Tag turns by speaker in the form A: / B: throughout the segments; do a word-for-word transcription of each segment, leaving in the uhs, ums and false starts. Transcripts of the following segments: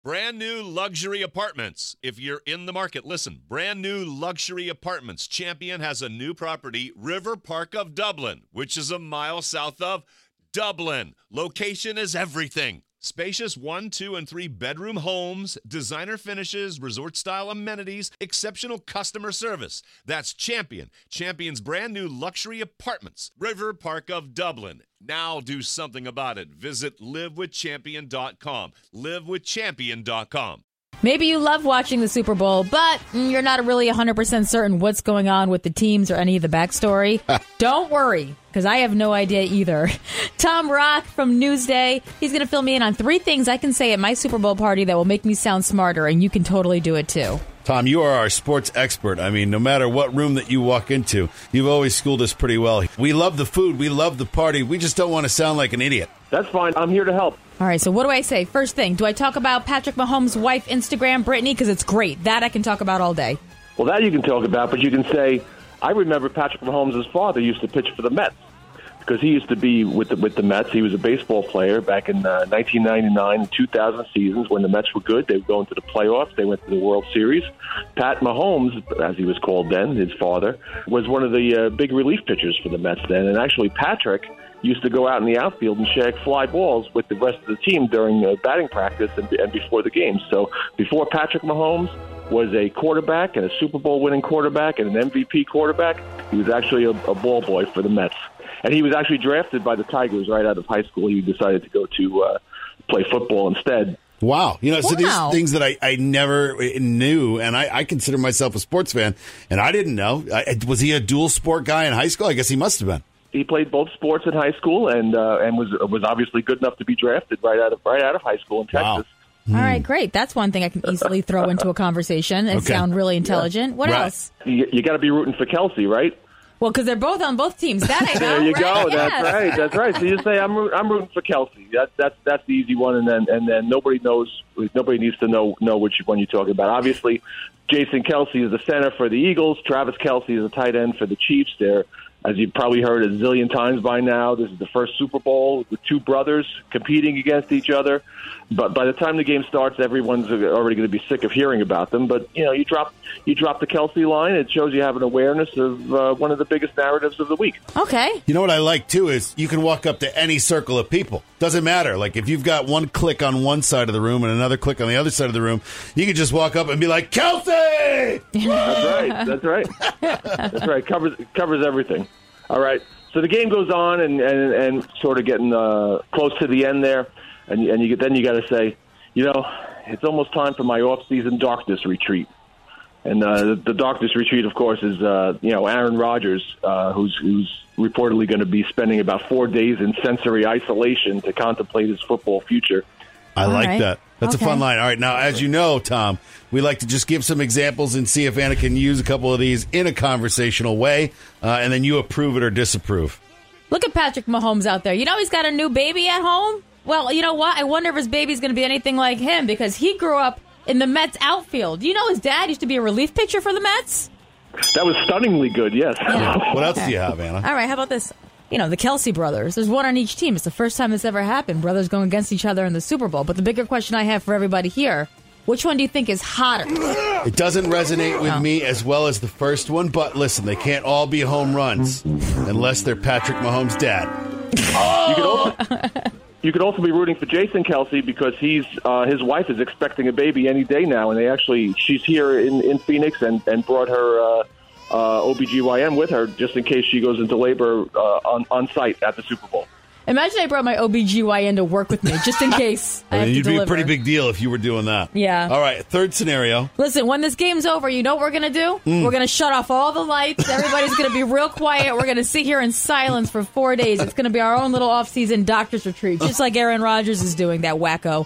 A: Brand new luxury apartments. If you're in the market, listen. Brand new luxury apartments. Champion has a new property, River Park of Dublin, which is a mile south of Dublin. Location is everything. Spacious one, two, and three bedroom homes, designer finishes, resort-style amenities, exceptional customer service. That's Champion. Champion's brand new luxury apartments, River Park of Dublin. Now do something about it. Visit live with champion dot com. live with champion dot com.
B: Maybe you love watching the Super Bowl, but you're not really one hundred percent certain what's going on with the teams or any of the backstory. Don't worry, because I have no idea either. Tom Rock from Newsday, he's going to fill me in on three things I can say at my Super Bowl party that will make me sound smarter, and you can totally do it too.
C: Tom, you are our sports expert. I mean, no matter what room that you walk into, you've always schooled us pretty well. We love the food. We love the party. We just don't want to sound like an idiot.
D: That's fine. I'm here to help.
B: All right, so what do I say? First thing, do I talk about Patrick Mahomes' wife, Instagram, Brittany? Because it's great. That I can talk about all day.
D: Well, that you can talk about, but you can say, I remember Patrick Mahomes' father used to pitch for the Mets because he used to be with the, with the Mets. He was a baseball player back in uh, nineteen ninety-nine and two thousand seasons when the Mets were good. They were going to the playoffs. They went to the World Series. Pat Mahomes, as he was called then, his father, was one of the uh, big relief pitchers for the Mets then. And actually, Patrick used to go out in the outfield and shag fly balls with the rest of the team during uh, batting practice and, and before the game. So before Patrick Mahomes was a quarterback and a Super Bowl winning quarterback and an M V P quarterback, he was actually a, a ball boy for the Mets. And he was actually drafted by the Tigers right out of high school. He decided to go to uh, play football instead.
C: Wow. You know, so
B: Wow.
C: these things that I, I never knew, and I, I consider myself a sports fan, and I didn't know. I, was he a dual sport guy in high school? I guess he must have been.
D: He played both sports in high school and uh, and was was obviously good enough to be drafted right out of right out of high school in Texas.
C: Wow.
B: All right, great. That's one thing I can easily throw into a conversation and
C: Okay.
B: sound really intelligent. What
C: Right.
B: else?
D: You, you got to be rooting for Kelsey, right?
B: Well, because they're both on both teams. That I know.
D: There you
B: right?
D: go.
B: Yes.
D: That's right. That's right. So you say I'm root, I'm rooting for Kelsey. That's that's that's the easy one, and then and then nobody knows. Nobody needs to know know which one you're talking about. Obviously, Jason Kelsey is the center for the Eagles. Travis Kelsey is a tight end for the Chiefs. They're, as you've probably heard a zillion times by now, this is the first Super Bowl with two brothers competing against each other. But by the time the game starts, everyone's already going to be sick of hearing about them. But, you know, you drop you drop the Kelsey line, it shows you have an awareness of uh, one of the biggest narratives of the week.
B: Okay.
C: You know what I like, too, is you can walk up to any circle of people. Doesn't matter. Like, if you've got one click on one side of the room and another click on the other side of the room, you can just walk up and be like, Kelsey!
D: That's right. That's right. That's right. Covers covers everything. All right. So the game goes on and, and, and sort of getting uh, close to the end there. And, and you, then you got to say, you know, it's almost time for my off-season darkness retreat. And uh, the, the darkness retreat, of course, is, uh, you know, Aaron Rodgers, uh, who's, who's reportedly going to be spending about four days in sensory isolation to contemplate his football future.
C: I
B: All
C: like
B: right.
C: that. That's
B: Okay.
C: a fun line. All right, now, as you know, Tom, we like to just give some examples and see if Anna can use a couple of these in a conversational way, uh, and then you approve it or disapprove.
B: Look at Patrick Mahomes out there. You know he's got a new baby at home? Well, you know what? I wonder if his baby's going to be anything like him because he grew up in the Mets outfield. You know his dad used to be a relief pitcher for the Mets?
D: That was stunningly good, yes.
B: Yeah.
C: What else do you have, Anna?
B: All right, how about this? You know, the Kelsey brothers. There's one on each team. It's the first time this ever happened. Brothers going against each other in the Super Bowl. But the bigger question I have for everybody here, which one do you think is hotter?
C: It doesn't resonate with
B: No.
C: me as well as the first one, but listen, they can't all be home runs unless they're Patrick Mahomes' dad.
D: You could also you could also be rooting for Jason Kelsey because he's uh, his wife is expecting a baby any day now, and they actually she's here in, in Phoenix and, and brought her uh, uh, O B G Y N with her just in case she goes into labor uh, on on site at the Super Bowl.
B: Imagine I brought my O B G Y N to work with me, just in case I
C: I
B: have
C: mean,
B: to
C: you'd be
B: deliver.
C: a pretty big deal if you were doing that.
B: Yeah.
C: All right, third scenario.
B: Listen, when this game's over, you know what we're going to do?
C: Mm.
B: We're going to shut off all the lights. Everybody's going to be real quiet. We're going to sit here in silence for four days. It's going to be our own little off-season doctor's retreat, just like Aaron Rodgers is doing, that wacko.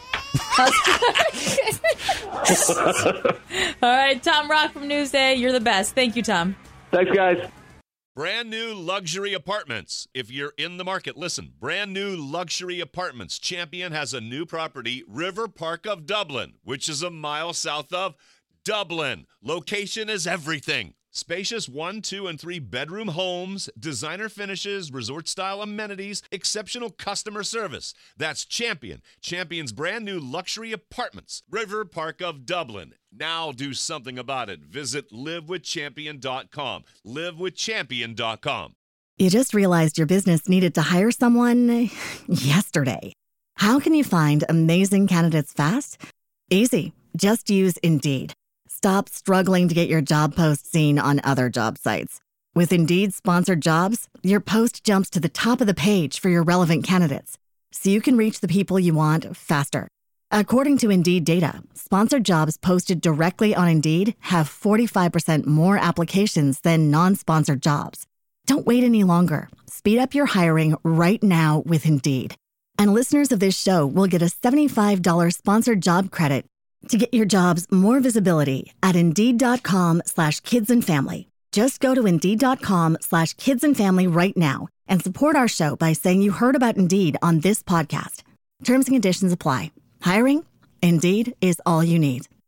B: All right, Tom Rock from Newsday. You're the best. Thank you, Tom.
D: Thanks, guys.
A: Brand new luxury apartments. If you're in the market, listen. Brand new luxury apartments. Champion has a new property, River Park of Dublin, which is a mile south of Dublin. Location is everything. Spacious one, two, and three bedroom homes, designer finishes, resort-style amenities, exceptional customer service. That's Champion. Champion's brand new luxury apartments. River Park of Dublin. Now do something about it. Visit live with champion dot com. live with champion dot com.
E: You just realized your business needed to hire someone yesterday. How can you find amazing candidates fast? Easy. Just use Indeed. Stop struggling to get your job post seen on other job sites. With Indeed sponsored jobs, your post jumps to the top of the page for your relevant candidates, so you can reach the people you want faster. According to Indeed data, sponsored jobs posted directly on Indeed have forty-five percent more applications than non-sponsored jobs. Don't wait any longer. Speed up your hiring right now with Indeed. And listeners of this show will get a seventy-five dollars sponsored job credit to get your jobs more visibility at Indeed.com slash kids and family. Just go to Indeed.com slash kids and family right now and support our show by saying you heard about Indeed on this podcast. Terms and conditions apply. Hiring? Indeed is all you need.